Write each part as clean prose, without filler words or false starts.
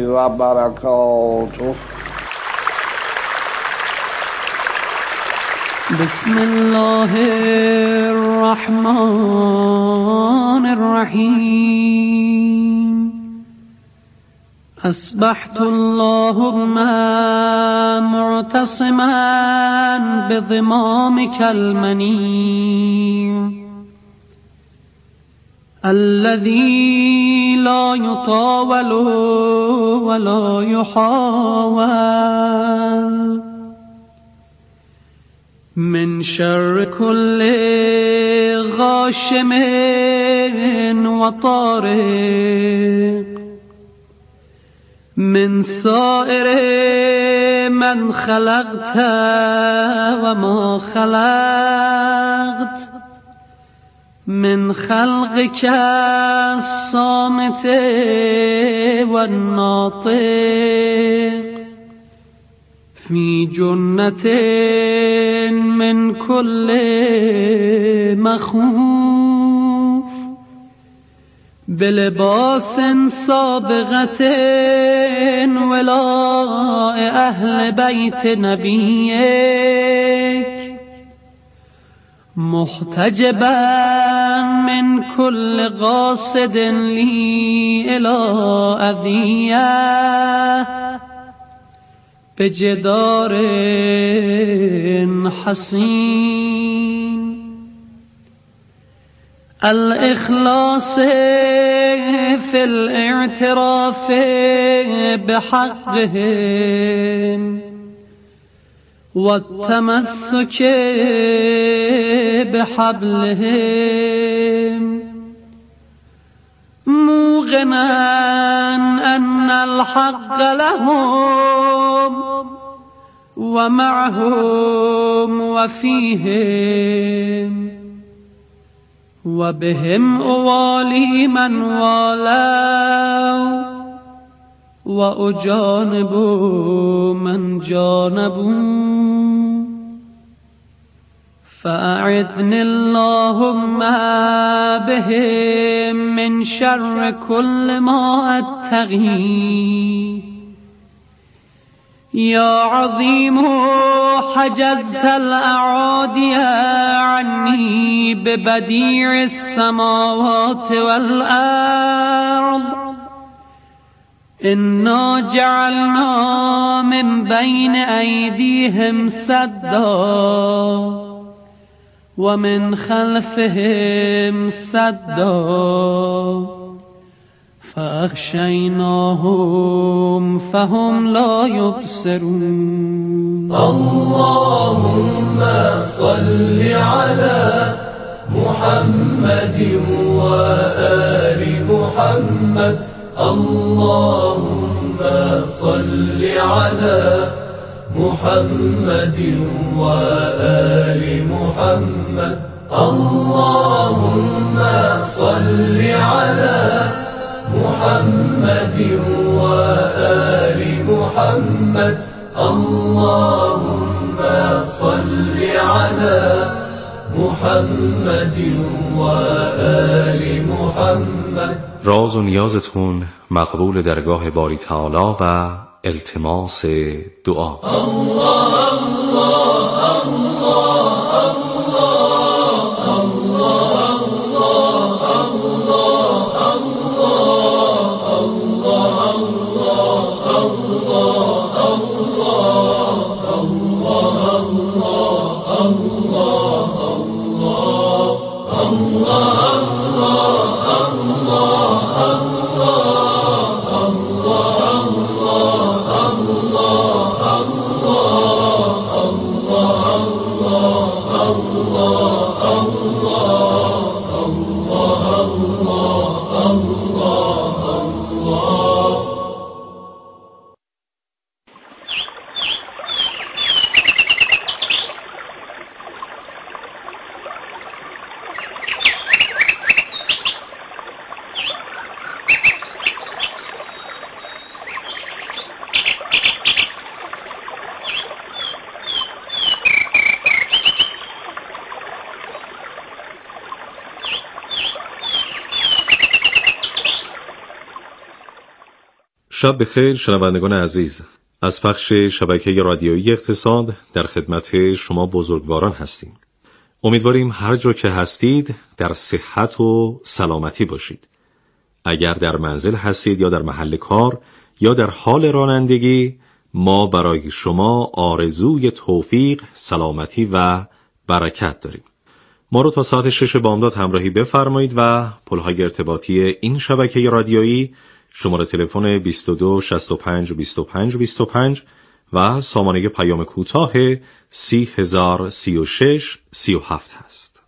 وبركاته. بسم الله الرحمن الرحيم. أصبحت اللهم معتصما بضمامك المنيع الذي لا يطاول ولا يحاول من شر كل غاشم وطارق من سائر من خلقت وما خلقت من خلقك الصامت والناطق في جنة من كل مخوف بلباس سابغة ولاء أهل بيت نبيك محتجبا من كل قاصد لي إلى أذية بجدار حصين الإخلاص في الاعتراف بحقهم والتمسك بحبلهم موقنا أن الحق لهم ومعهم وفيهم وبهم أوالي من والوا وأجانب من جانبوا فأعذني اللهم بهم من شر كل ما أتقي. يا عظيم حجزت الأعادي عني ببديع السماوات والأرض إنا جعلنا من بين أيديهم سدا ومن خلفهم سدا فأغشيناهم فهم لا يبصرون. اللهم صل على محمد وآل محمد. اللهم صل على محمد وآل محمد. اللهم صل على محمد وآل محمد. اللهم صل على محمد وآل محمد. راز و نیازتون مقبول درگاه باری تعالی و التماس دعا. الله الله الله الله شب بخیر شنوندگان عزیز. از پخش شبکه رادیویی اقتصاد در خدمت شما بزرگواران هستیم. امیدواریم هر جا که هستید در صحت و سلامتی باشید. اگر در منزل هستید یا در محل کار یا در حال رانندگی، ما برای شما آرزوی توفیق، سلامتی و برکت داریم. ما رو تا ساعت 6 بامداد همراهی بفرمایید و پلهای ارتباطی این شبکه رادیویی شماره تلفن 22 65 25 25 و سامانه پیام کوتاه 3036 37 هست.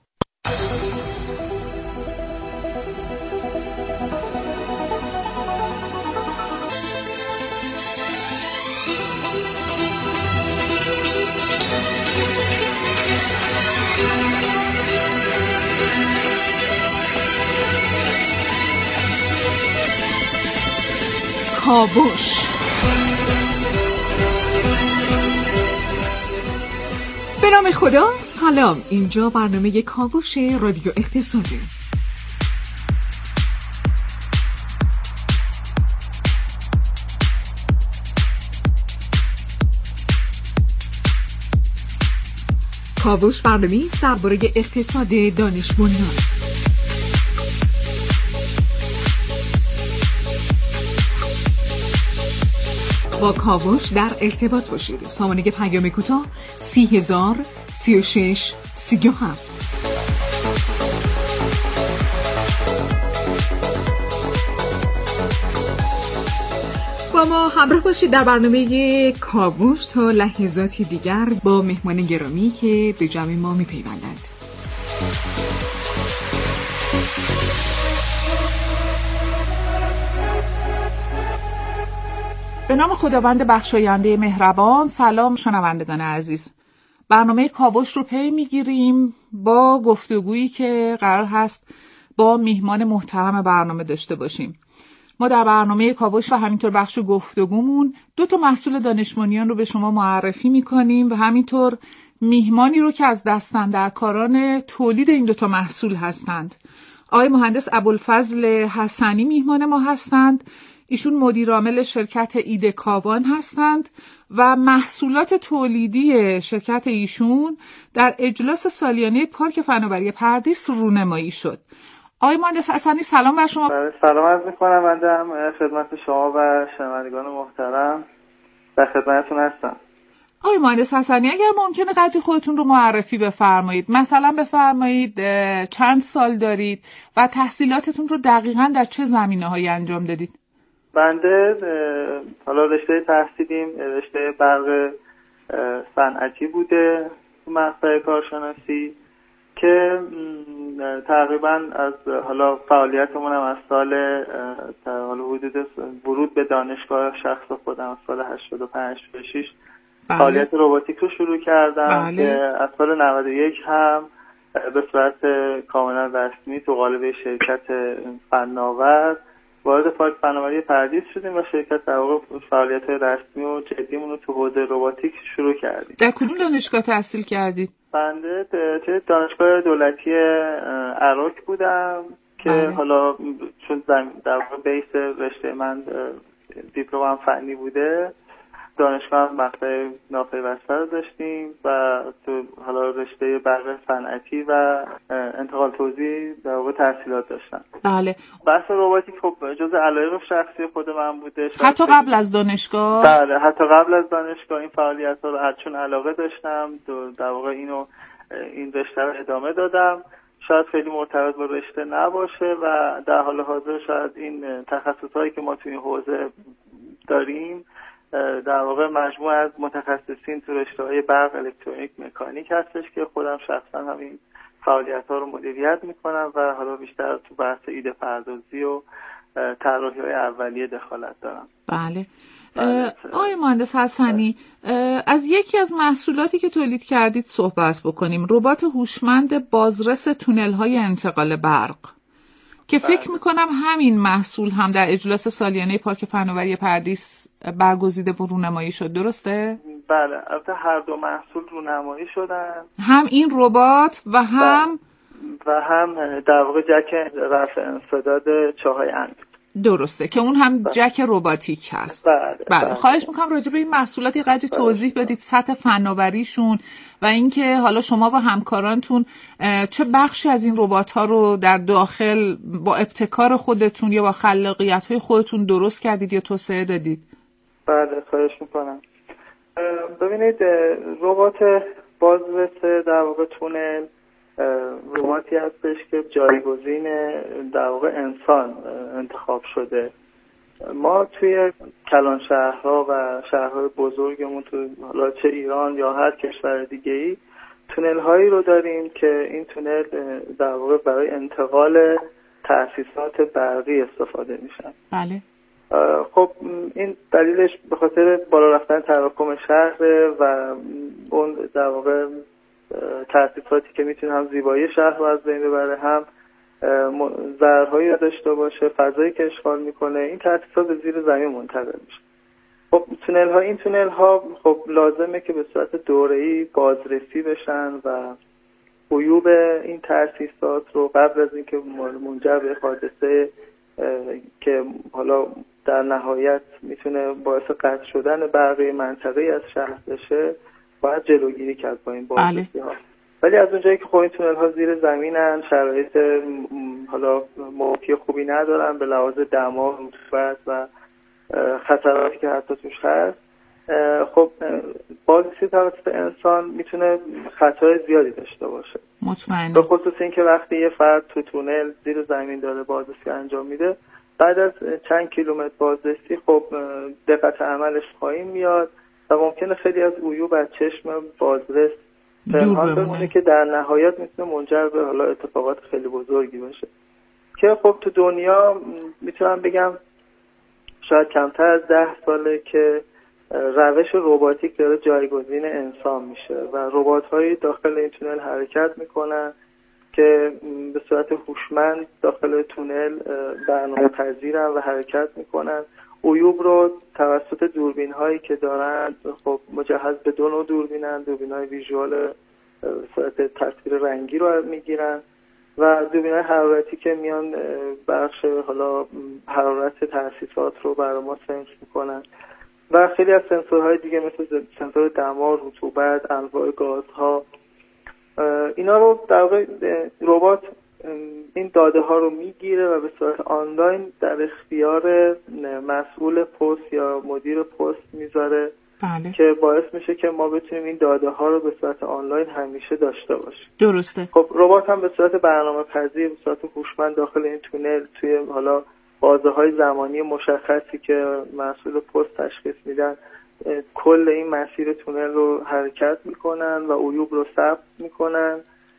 کاوش. به نام خدا. سلام، اینجا برنامه کاوش رادیو اقتصادی. کاوش برنامه‌ای است درباره اقتصاد دانش بنیان. با کاوش در ارتباط باشید. سامانه پیام کوتاه 30,000 36 37. با ما همراه باشید در برنامه کاوش تا لحظاتی دیگر با مهمان گرامی که به جمع ما می‌پیوندند. به نام خداوند بخشاینده مهربان. سلام شنوندگان عزیز. برنامه کاوش رو پی میگیریم با گفتگویی که قرار هست با میهمان محترم برنامه داشته باشیم. ما در برنامه کاوش و همینطور بخش گفتگومون 2 محصول دانش بنیان رو به شما معرفی میکنیم و همینطور میهمانی رو که از دستاندرکاران تولید این 2 محصول هستند. آقای مهندس ابوالفضل حسنی میهمان ما هستند. ایشون مدیر عامل شرکت ایده کاوان هستند و محصولات تولیدی شرکت ایشون در اجلاس سالیانه پارک فناوری پردیس رونمایی شد. آقای مهندس حسنی سلام بر شما. سلام عرض می‌کنم. من خدمت شما و شنوندگان محترم در خدمتتون هستم. آقای مهندس حسنی اگر ممکنه قدری خودتون رو معرفی بفرمایید. مثلا بفرمایید چند سال دارید و تحصیلاتتون رو دقیقاً در چه زمینه‌هایی انجام دادید؟ بنده حالا رشته تحصیلیم رشته برق صنعتی بوده تو مقطع کارشناسی که تقریبا از حالا فعالیتمون هم از سال حدود ورود به دانشگاه شخص خودم از سال 85 86 فعالیت روباتیک رو شروع کردم که از سال 91 هم به صورت کاملا رسمی تو قالب شرکت فناور وارد پارک فناوری پردیس شدیم و شرکت در واقع فعالیت رسمی و جدیمون رو تو حوزه روباتیک شروع کردیم. در کدوم دانشگاه تحصیل کردید؟ بنده توی دانشگاه دولتی عراق بودم که حالا چون در واقع بیس رشته من دیپلم فنی بوده، دانشگاه مقطع ناپیوسته رو داشتیم و تو حالا رشته برق صنعتی و انتقال توزیع در واقع تحصیلات داشتم. بله. بحث روباتیک خب جزء علایق شخصی خود من بوده. حتی قبل از دانشگاه؟ بله، حتی قبل از دانشگاه این فعالیت‌ها رو چون علاقه داشتم در واقع این رشته رو ادامه دادم. شاید خیلی مرتبط با رشته نباشه و در حال حاضر شاید این تخصصایی که ما توی این حوزه داریم در واقع مجموعه از متخصصین تو رشته‌های برق، الکترونیک، مکانیک هستش که خودم شخصا همین فعالیت‌ها رو مدیریت می‌کنم و حالا بیشتر تو بحث ایده پردازی و طراحی‌های اولیه دخالت دارم. بله. آقای مهندس حسنی، از یکی از محصولاتی که تولید کردید صحبت بکنیم. ربات هوشمند بازرس تونل‌های انتقال برق که فکر میکنم همین محصول هم در اجلاس سالیانه پارک فناوری پردیس برگزیده و رونمایی شد، درسته؟ بله، البته هر 2 محصول رونمایی شدن، هم این ربات و هم در واقع جک رفع انسداد چاهای انگل. درسته که اون هم جک رباتیک هست. بله. خواهش میکنم راجع به این محصولات یه قدری توضیح بدید، سطح فناوریشون و اینکه حالا شما و همکارانتون چه بخشی از این ربات‌ها رو در داخل با ابتکار خودتون یا با خلاقیت‌های خودتون درست کردید یا توسعه دادید. بله خواهش میکنم. ببینید ربات بازرس در واقع تونل رباتی هستش که جایگزین در واقع انسان انتخاب شده. ما توی کلان شهرها و شهرهای بزرگمون تو حالا چه ایران یا هر کشور دیگه‌ای تونل هایی رو داریم که این تونل در واقع برای انتقال تأسیسات برقی استفاده میشن. بله. خب این دلیلش به خاطر بالا رفتن تراکم شهر و اون در واقع تأسیساتی که میتونه هم زیبایی شهر رو از بین ببره، هم ضررهایی داشته باشه، فضایی که اشغال میکنه. این تأسیسات به زیر زمین منتقل میشه. خب این تونل ها خب لازمه که به صورت دوره‌ای بازرسی بشن و عیوب این تأسیسات رو قبل از اینکه منجر به حادثه که حالا در نهایت میتونه باعث قطع شدن برقی منطقه از شهر بشه باید جلوگیری کرد با این بازرسی ها. ولی از اونجایی که خب این تونل ها زیر زمینن، شرایط حالا موقعی خوبی ندارن به لحاظ دما، رطوبت و خطراتی که حتی توش هست، خب بازرسی توسط انسان میتونه خطای زیادی داشته باشه. مطمئنم. به خصوص اینکه وقتی یه فرد تو تونل زیر زمین داره بازرسی انجام میده، بعد از چند کیلومتر بازرسی خب دقت عملش پایین میاد و ممکنه خیلی از عیوب از چشم بازرس پنهان بمونه که در نهایت میتونه منجر به حالا اتفاقات خیلی بزرگی باشه. که خب تو دنیا میتونم بگم شاید کمتر از 10 ساله که روش رباتیک داره جایگزین انسان میشه و ربات‌های داخل این تونل حرکت میکنن که به صورت هوشمند داخل تونل برنامه‌پذیرن و حرکت میکنن. عیوب رو توسط دوربین هایی که دارن، خب مجهز به 2 نوع دوربینن، دوربین های ویژوال به صورت تصویر رنگی رو میگیرن و دوربین های حرارتی که میان بخش حالا حرارت تأسیسات رو برای ما سنس میکنن و خیلی از سنسورهای دیگه مثل سنسور دما، رطوبت، انواع گازها، اینا رو در واقع ربات این داده ها رو میگیره و به صورت آنلاین در اختیار مسئول پست یا مدیر پست میذاره. بله. که باعث میشه که ما بتونیم این داده ها رو به صورت آنلاین همیشه داشته باشیم. درسته. خب ربات هم به صورت برنامه پذیر، به صورت هوشمند داخل این تونل توی حالا بازه های زمانی مشخصی که مسئول پست تشخیص میدن کل این مسیر تونل رو حرکت میکنن و عیوب رو ثبت میکنن،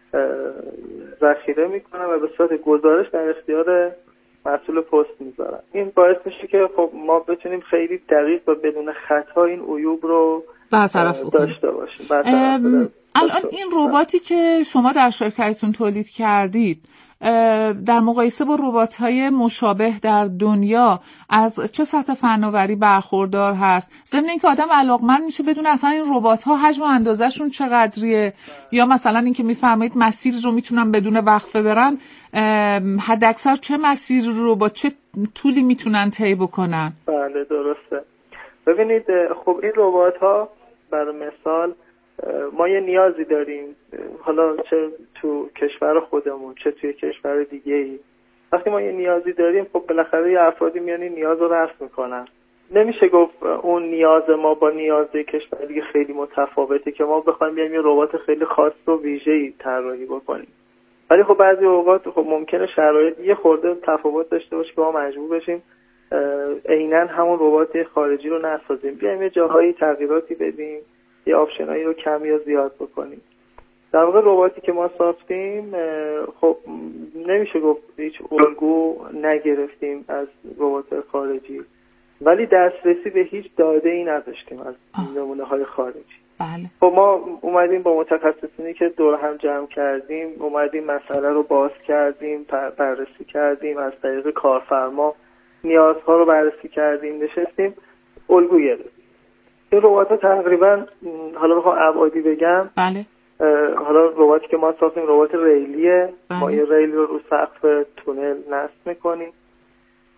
ذخیره میکنن و به صورت گزارش در اختیار مسئول پست میذارن. این باعث میشه که خب ما بتونیم خیلی دقیق و بدون خطا این عیوب رو داشته باشیم. الان این رباتی که شما در شرکتتون تولید کردید در مقایسه با ربات‌های مشابه در دنیا از چه سطح فناوری برخوردار هست؟ ضمن اینکه آدم علاقمند میشه بدون اصلا این ربات‌ها حجم و اندازه‌شون چقدریه، یا مثلا اینکه میفرمایید مسیر رو میتونن بدون وقفه برن، حداکثر چه مسیر رو با چه طولی میتونن طی بکنن؟ بله درسته. ببینید خب این ربات‌ها برای مثال ما یه نیازی داریم، حالا چه تو کشور خودمون چه توی کشور دیگه‌ای، وقتی ما یه نیازی داریم خب بالاخره یه افرادی میان این نیاز رو رفع میکنن. نمیشه گفت اون نیاز ما با نیاز کشور دیگه خیلی متفاوته که ما بخوایم بیایم یه ربات خیلی خاص و ویژه‌ای طراحی بکنیم. ولی خب بعضی اوقات خب ممکنه شرایط یه خورده تفاوت داشته باشه که ما مجبور بشیم عیناً همون ربات خارجی رو نسازیم، بیایم یه جاهایی تغییراتی بدیم، یه آپشنایی رو کم یا زیاد بکنیم. در واقع رباتی که ما ساختیم خب نمیشه گفت هیچ الگو نگرفتیم از ربات خارجی، ولی دسترسی به هیچ داده‌ای نداشتیم از نمونه‌های خارجی. بله. خب ما اومدیم با متخصصینی که دور هم جمع کردیم، اومدیم مسئله رو باز کردیم، بررسی کردیم، از طریق کارفرما نیازها رو بررسی کردیم، نشستیم الگو گرفتیم. این ربات‌ها تقریبا حالا بخوام ابعادی بگم، بله. حالا رباتی که ما ساختیم ربات ریلیه. بله. ما یه ریل رو سقف تونل نصب می‌کنیم.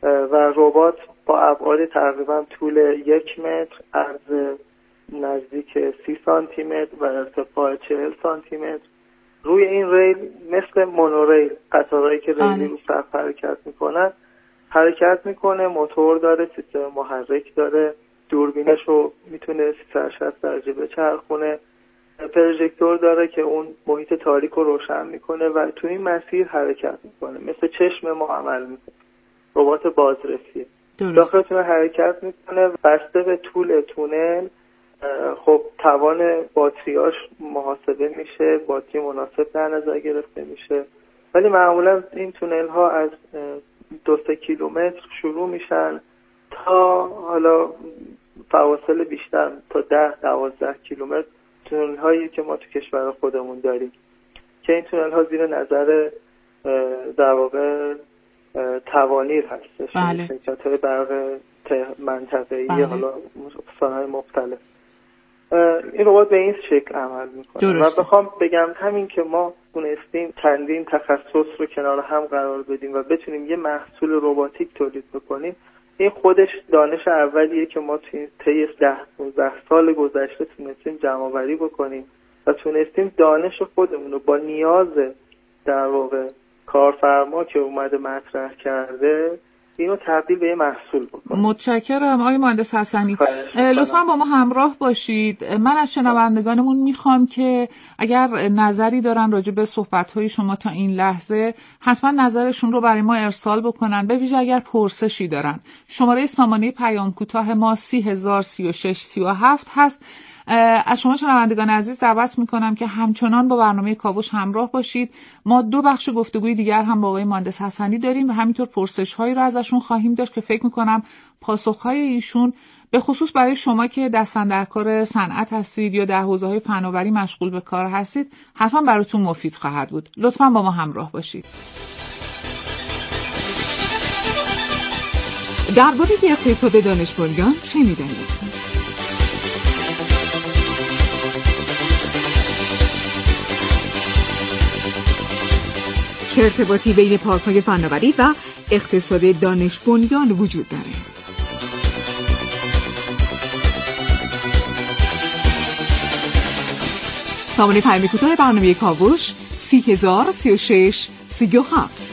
و ربات با ابعاد تقریبا طول 1 متر، عرض نزدیک 30 سانتی متر و ارتفاع 40 سانتی متر روی این ریل مثل مونوریل، قطارهایی که ریلی رو سقف حرکت میکنن حرکت میکنه. موتور داره، سیستم محرک داره، دوربینش رو میتونه 360 درجه بچرخونه، پروژکتور داره که اون محیط تاریک رو روشن میکنه و تو این مسیر حرکت میکنه، مثل چشم ما عمل میکنه. ربات بازرسی داخل تونل حرکت میکنه. بسته به طول تونل خب توان باتریاش محاسبه میشه، باتری مناسب در نظر گرفته میشه، ولی معمولا این تونل ها از 2-3 کیلومتر شروع میشن تا حالا فواصل بیشتر تا 10-12 کیلومتر تونل هایی که ما تو کشور خودمون داریم که این تونل ها زیر نظر در واقع توانیر هستش. بله. شرکت‌های برق منطقه‌ای حالا صنایع مختلف. این ربات به این شکل عمل میکنه و بخوام بگم همین که ما تونستیم چندین تخصص رو کنار هم قرار بدیم و بتونیم یه محصول رباتیک تولید بکنیم، این خودش دانش اولیه که ما طی 10-15 سال گذشته تونستیم جمع‌آوری بکنیم و تونستیم دانش خودمون رو با نیاز در واقع کارفرما که اومده مطرح کرده اینو تبدیل به یه محصول بکنیم. متشکرم آقای مهندس حسنی. لطفاً با ما همراه باشید. من از شنوندگانمون میخوام که اگر نظری دارن راجع به صحبت‌های شما تا این لحظه حتما نظرشون رو برای ما ارسال بکنن، به ویژه اگر پرسشی دارن. شماره سامانه پیام کوتاه ما 303637 هست. از شما شنوندگان عزیز دعوت میکنم که همچنان با برنامه کاوش همراه باشید. ما 2 بخش گفتگوی دیگر هم با آقای مهندس حسنی داریم و همینطور پرسش‌هایی رو ازشون خواهیم داشت که فکر میکنم پاسخ‌های ایشون به خصوص برای شما که دستاندرکار صنعت هستید یا در حوزه‌های فناوری مشغول به کار هستید حتما براتون مفید خواهد بود. لطفاً با ما همراه باشید. درباره اقتصاد دانش بنیان چه می‌دانید؟ چه ارتباطی بین پارک‌های فناوری و اقتصاد دانش بنیان وجود داره؟ سامانه پیام کوتاه برنامه کاوش 303637.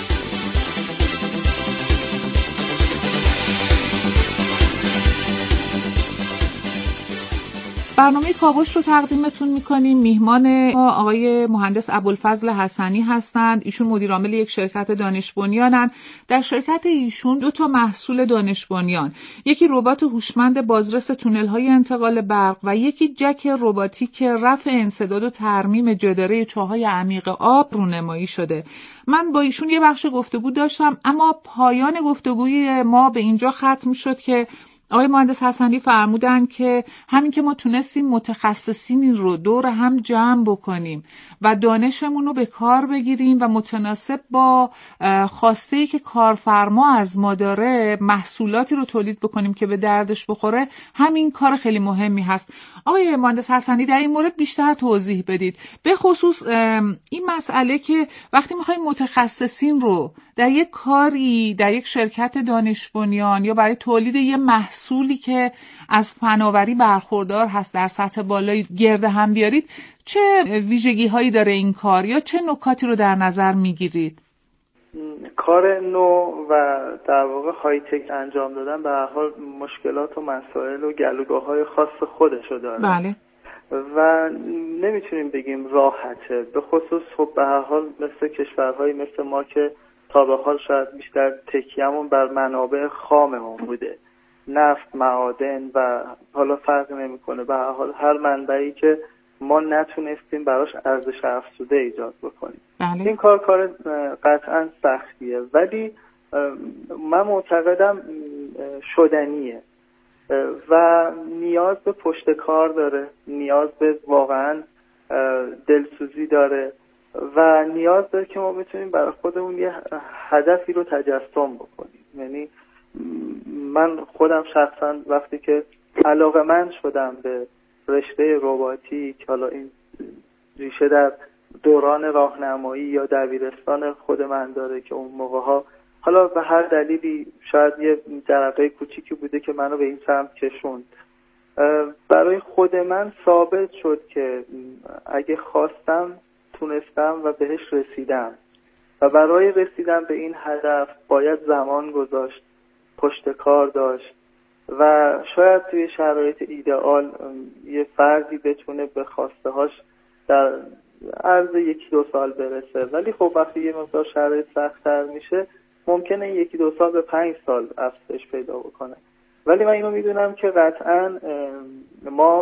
برنامه کاوش رو تقدیمتون میکنیم. میهمان آقای مهندس ابوالفضل حسنی هستند. ایشون مدیر عامل یک شرکت دانش بنیانن. در شرکت ایشون 2 محصول دانش بنیان، یکی ربات هوشمند بازرس تونل های انتقال برق و یکی جک رباتیک رفع انسداد و ترمیم جداره چاهای عمیق آب رونمایی شده. من با ایشون یه بخش گفتگو داشتم، اما پایان گفتگوی ما به اینجا ختم شد که آقای مهندس حسنی فرمودن که همین که ما تونستیم متخصصین رو دور هم جمع بکنیم و دانشمون رو به کار بگیریم و متناسب با خواسته‌ای که کارفرما از ما داره محصولاتی رو تولید بکنیم که به دردش بخوره، همین کار خیلی مهمی هست. آقای مهندس حسنی در این مورد بیشتر توضیح بدید، به خصوص این مسئله که وقتی می‌خوایم متخصصین رو در یک کاری، در یک شرکت دانش بنیان یا برای تولید یه محصولی که از فناوری برخوردار هست در سطح بالایی گرد هم بیارید، چه ویژگی هایی داره این کار یا چه نکاتی رو در نظر میگیرید؟ کار نو و در واقع های تک انجام دادن به هر حال مشکلات و مسائل و گلوگاه‌های خاص خودشو داره. بله. و نمیتونیم بگیم راحته، به خصوص خب به هر حال مثل کشورهایی مثل ما که تا به حال شاید بیشتر تکیه‌مون بر منابع خاممون بوده، نفت، معادن و حالا فرق نمیکنه، به هر حال هر منبعی که ما نتونستیم براش ارزش افزوده ایجاد بکنیم. بله. این کار قطعا سختیه، ولی من معتقدم شدنیه و نیاز به پشت کار داره، نیاز به واقعا دلسوزی داره و نیاز داره که ما بتونیم برای خودمون یه هدفی رو تجسم بکنیم. یعنی من خودم شخصا وقتی که علاقه‌مند شدم به رشته رباتیک، حالا این ریشه در دوران راهنمایی یا دبیرستان خود من داره که اون موقع‌ها حالا به هر دلیلی شاید یه جرقه کوچیکی بوده که منو به این سمت کشوند. برای خود من ثابت شد که اگه خواستم تونستم و بهش رسیدم و برای رسیدن به این هدف باید زمان گذاشت، پشت کار داشت و شاید توی شرایط ایدئال یه فردی بتونه به خواسته هاش در عرض 1-2 سال برسه، ولی خب وقتی یه مقدار شرایط سخت‌تر میشه ممکنه 1-2 سال به 5 سال افزایش پیدا بکنه. ولی من اینو میدونم که قطعاً ما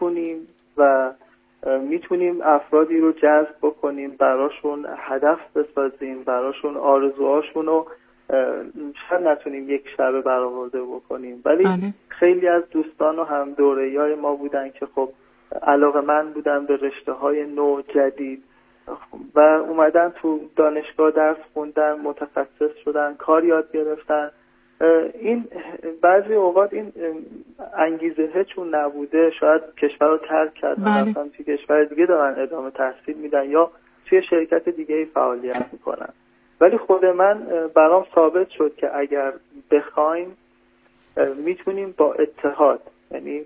میتونیم افرادی رو جذب بکنیم، براشون هدف بسازیم، براشون آرزوهاشون رو شاید نتونیم یک شبه برآورده بکنیم، ولی خیلی از دوستان و هم دوره‌ای ما بودن که خب علاقه‌مند بودن به رشته‌های نو جدید و اومدن تو دانشگاه درس خوندن، متخصص شدن، کار یاد گرفتن. این بعضی اوقات این انگیزه چون نبوده شاید کشور رو ترک کردن، مثلا توی کشور دیگه دارن ادامه تحصیل میدن یا توی شرکت دیگه فعالیت میکنن. ولی خود من برام ثابت شد که اگر بخوایم میتونیم با اتحاد، یعنی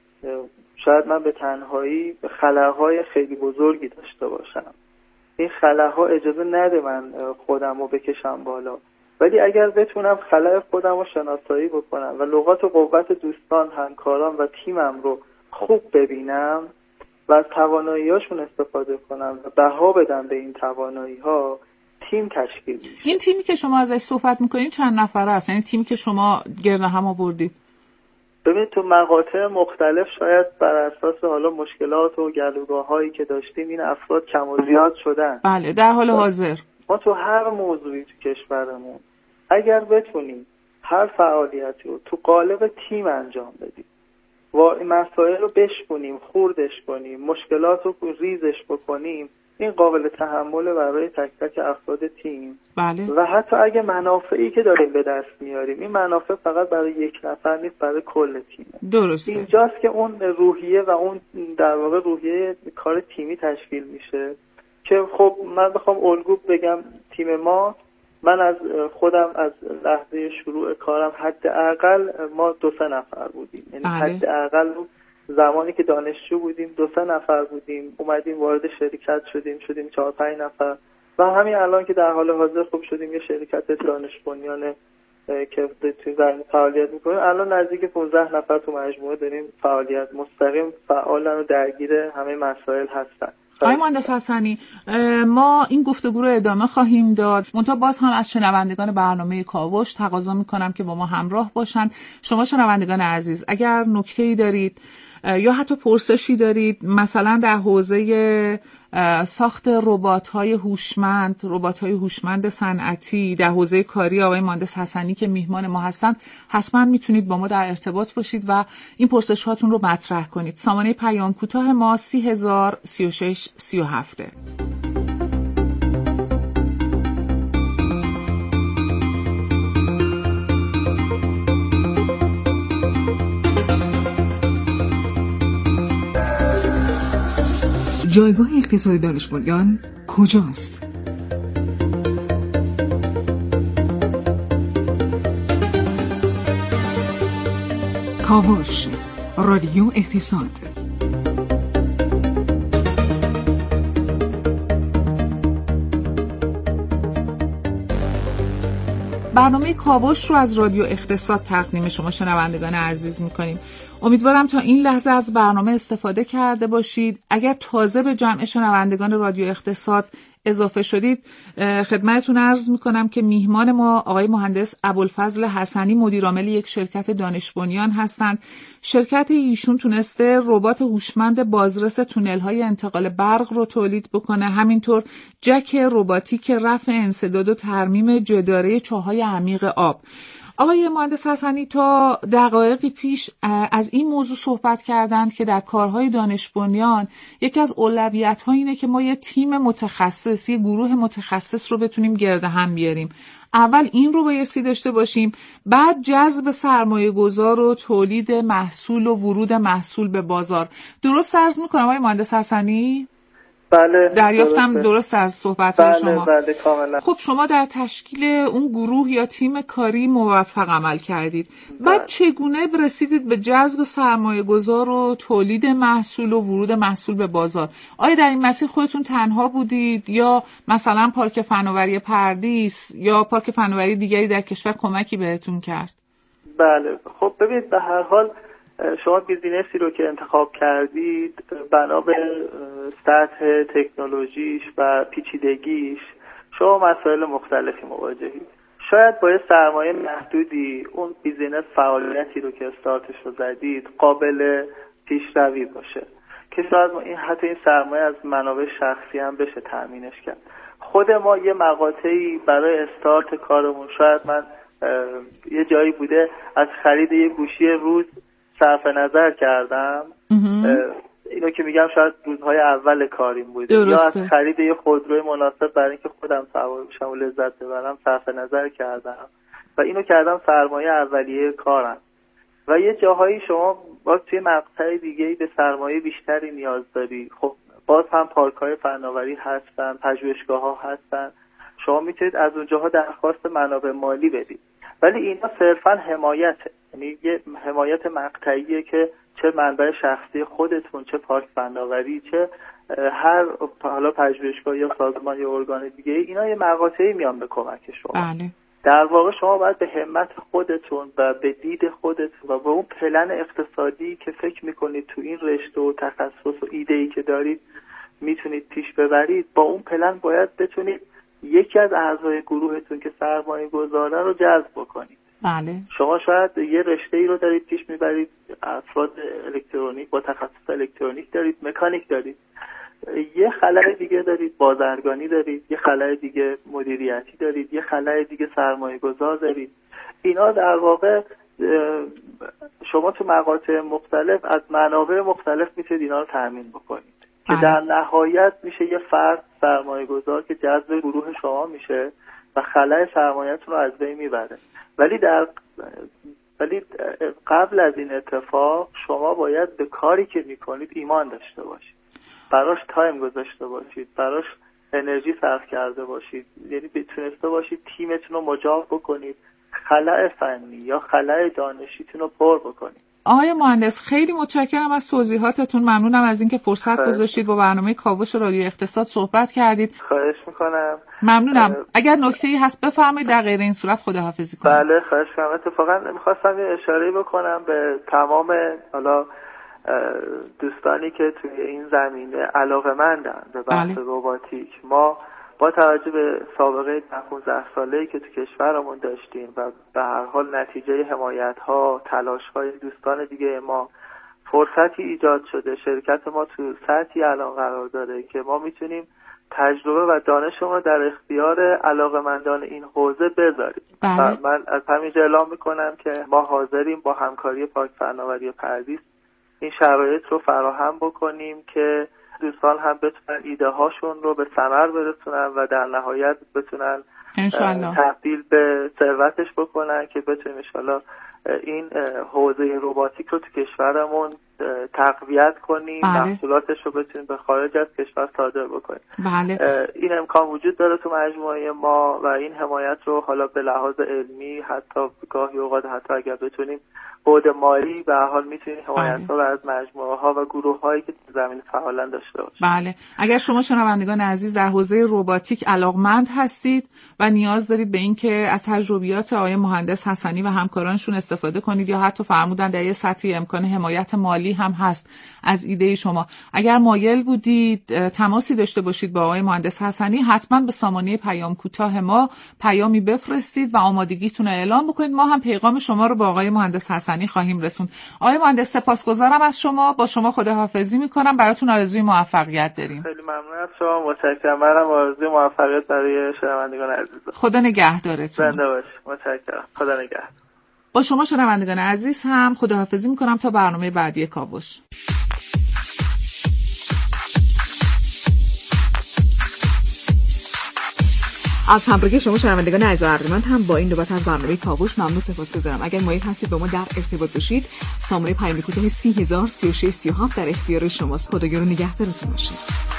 شاید من به تنهایی خلاهای خیلی بزرگی داشته باشم، این خلاها اجازه نده من خودم رو بکشم بالا، ولی اگر بتونم خلای خودم رو شناسایی بکنم و نقاط قوت دوستان، همکاران و تیمم رو خوب ببینم و از توانایی‌هاشون استفاده کنم و بها بدم به این توانایی‌ها، تیم تشکیل میشه. این تیمی که شما ازش صحبت میکنید چند نفره است؟ یعنی تیمی که شما گرد هم آوردید؟ ببینید تو مقاطع مختلف شاید بر اساس حالا مشکلات و گلوگاه‌هایی که داشتیم این افراد کم و زیاد شدن. بله در حال حاضر ما تو هر موضوعی تو کشورمون اگر بتونیم هر فعالیتی رو تو قالب تیم انجام بدیم و این مسائل رو بشکنیم، خوردش کنیم، مشکلات رو ریزش بکنیم، این قابل تحمل برای تک تک افراد تیم. بله. و حتی اگه منافعی که داریم به دست میاریم این منافع فقط برای یک نفر نیست، برای کل تیمه. درسته. اینجاست که اون روحیه و اون در واقع روحیه کار تیمی تشکیل میشه که خب من بخوام الگو بگم تیم ما، من از خودم از لحظه شروع کارم حداقل ما 2-3 نفر بودیم، یعنی حداقل زمانی که دانشجو بودیم 2-3 نفر بودیم، اومدیم وارد شرکت شدیم 4-5 نفر و همین الان که در حال حاضر خوب شدیم یه شرکت دانش بنیان که توی زمین فعالیت میکنیم، الان نزدیک 15 نفر تو مجموعه داریم فعالیت مستقیم فعالن و درگیر همه مسائل هستن. آقای مهندس حسنی، ما این گفتگو رو ادامه خواهیم داد، منتها باز هم از شنوندگان برنامه کاوش تقاضا میکنم که با ما همراه باشند. شما شنوندگان عزیز اگر نکته‌ای دارید یا حتی پرسشی دارید، مثلا در حوزه ساخت ربات‌های هوشمند صنعتی، در حوزه کاری آقای مهندس حسنی که میهمان ما هستند، حتما میتونید با ما در ارتباط باشید و این پرسش هاتون رو مطرح کنید. سامانه پیام کوتاه ما 303637. جایگاه اقتصاد دانش بنیان کجاست؟ کاوش، رادیو اقتصاد. برنامه کاوش رو از رادیو اقتصاد تقدیم شما شنوندگان عزیز می‌کنیم. امیدوارم تا این لحظه از برنامه استفاده کرده باشید. اگر تازه به جمع شنوندگان رادیو اقتصاد اضافه شدید، خدمتتون عرض میکنم که میهمان ما آقای مهندس ابوالفضل حسنی مدیرعامل یک شرکت دانش بنیان هستند. شرکت ایشون تونسته ربات هوشمند بازرس تونل‌های انتقال برق رو تولید بکنه، همینطور جک رباتیک رفع انسداد و ترمیم جداره چاه‌های عمیق آب. آقای مهندس حسنی تا دقایقی پیش از این موضوع صحبت کردند که در کارهای دانش بنیان یکی از اولویت‌ها اینه که ما یه تیم متخصص، یه گروه متخصص رو بتونیم گرد هم بیاریم. اول این رو بایستی داشته باشیم، بعد جذب سرمایه گذار و تولید محصول و ورود محصول به بازار. درست عرض میکنم آقای مهندس حسنی؟ بله دریافتم درست از صحبت‌های شما. بله کاملا. خب شما در تشکیل اون گروه یا تیم کاری موفق عمل کردید. بعد چگونه رسیدید به جذب سرمایه‌گذار و تولید محصول و ورود محصول به بازار؟ آیا در این مسیر خودتون تنها بودید یا مثلا پارک فناوری پردیس یا پارک فناوری دیگری در کشور کمکی بهتون کرد؟ بله خب ببینید به هر حال شما بیزینسی رو که انتخاب کردید بنا به سطح تکنولوژیش و پیچیدگیش شما مسائل مختلفی مواجهید. شاید با یه سرمایه محدودی اون بیزینس فعالیتی رو که استارتش رو زدید قابل پیشروی باشه که شاید حتی این سرمایه از منابع شخصی هم بشه تأمینش کرد. خود ما یه مقاطعی برای استارت کارمون شاید من یه جایی بوده از خرید یه گوشی روز صرف نظر کردم، اینو که میگم شاید روزهای اول کاریم بوده، یا از خرید یه خودروی مناسب برای اینکه خودم سوار بشم و لذت ببرم صرف نظر کردم و اینو کردم سرمایه اولیه کارم. و یه جاهایی شما باز توی مقطع دیگه‌ای به سرمایه بیشتری نیاز داری. خب باز هم پارک‌های فناوری هستن، پژوهشگاه‌ها هستن، شما میتونید از اونجاها درخواست منابع مالی بدید، ولی اینا صرفاً حمایته، یعنی یه حمایت مقطعیه که چه منبع شخصی خودتون، چه پارک فناوری، چه هر حالا پژوهشگاه یا سازمان یا ارگان دیگه، اینا یه مقاطعی میان به کمک شما. بله. در واقع شما باید به همت خودتون و به دید خودتون و به اون پلن اقتصادی که فکر میکنید تو این رشته و تخصص و ایده‌ای که دارید میتونید پیش ببرید، با اون پلن باید بتونید یکی از اعضای گروهتون که سرمایه گذاره رو جذب بکنید. بله. شما شاید یه رشته‌ای رو دارید پیش میبرید، افراد الکترونیک با تخصص الکترونیک دارید، مکانیک دارید، یه خلأ دیگه دارید بازرگانی دارید، یه خلأ دیگه مدیریتی دارید، یه خلأ دیگه سرمایه گذار دارید. اینا در واقع شما تو مقاطع مختلف از منابع مختلف میتونید اینا رو تامین بکنید که در نهایت میشه یه فرد سرمایه گذار که جذب گروه شما میشه و خلأ سرمایه‌تون رو از بین میبره. ولی قبل از این اتفاق شما باید به کاری که میکنید ایمان داشته باشید، براش تایم گذاشته باشید، براش انرژی صرف کرده باشید، یعنی بتونسته باشید تیمتون رو مجاب بکنید، خلأ فنی یا خلأ دانشیتون رو پر بکنید. آقای مهندس خیلی متشکرم از توضیحاتتون، ممنونم از اینکه فرصت گذاشتید با برنامه کاوش رادیو اقتصاد صحبت کردید. خواهش میکنم. ممنونم. اگر نکته‌ای هست بفرمایید، در غیر این صورت خداحافظی کنید. بله خواهش میکنم. اتفاقا میخواستم یه اشاره بکنم به تمام حالا دوستانی که توی این زمینه علاقه‌مندن به بحث رباتیک. ما با توجه به سابقه 15 ساله‌ای که تو کشورمون داشتیم و به هر حال نتیجه حمایت‌ها، تلاش‌های دوستان دیگه ما، فرصتی ایجاد شده شرکت ما تو سطحی الان قرار داره که ما میتونیم تجربه و دانشمون رو در اختیار علاقه‌مندان این حوزه بذاریم. و من از همینجا اعلام میکنم که ما حاضریم با همکاری پارک فناوری پردیس این شرایط رو فراهم بکنیم که دوستان هم بتونن ایده هاشون رو به ثمر برسونن و در نهایت بتونن تبدیل به ثروتش بکنن که بتونیم ان شاءالله این حوزه رباتیک رو تو کشورمون تقویت کنیم، محصولاتش رو بتونیم به خارج از کشور صادر بکنیم. بله. این امکان وجود داره تو مجموعه ما و این حمایت رو حالا به لحاظ علمی حتی گاهی اوقات حتی اگر بتونیم بعد مالی به هر حال میتونیم حمایت رو از مجموعه ها و گروه هایی که تو زمین فعالن داشته باشیم. بله. اگر شما شنوندگان عزیز در حوزه رباتیک علاقمند هستید و نیاز دارید به این که از تجربیات آقای مهندس حسنی و همکارانشون استفاده کنید یا حتی فرمودن در یه سطحی امکان حمایت مالی هم هست از ایده شما، اگر مایل بودید تماسی داشته باشید با آقای مهندس حسنی، حتما به سامانه پیام کوتاه ما پیامی بفرستید و آمادگیتون رو اعلام بکنید. ما هم پیغام شما رو با آقای مهندس حسنی خواهیم رسوند. آقای مهندس سپاسگزارم از شما، با شما خداحافظی میکنم، براتون آرزوی موفقیت داریم. خیلی ممنون از شما، متشکرم. منم آرزوی موفقیت برای شنوندگان عزیز. خدا نگهدارتون. زنده باش. متشکرم. خدا نگهدار. با شما شنوندگان عزیز هم خداحافظی میکنم تا برنامه بعدی کاوش. از همراهی شما شنوندگان عزیز و ارجمند هم با این نوبت از برنامه کاوش ممنون سپاسگزارم. اگر مایل هستید با ما در ارتباط باشید، سامانه پیام کوتاه 3003637 در اختیار شماست. خداگیر و نگهدارتون باشید.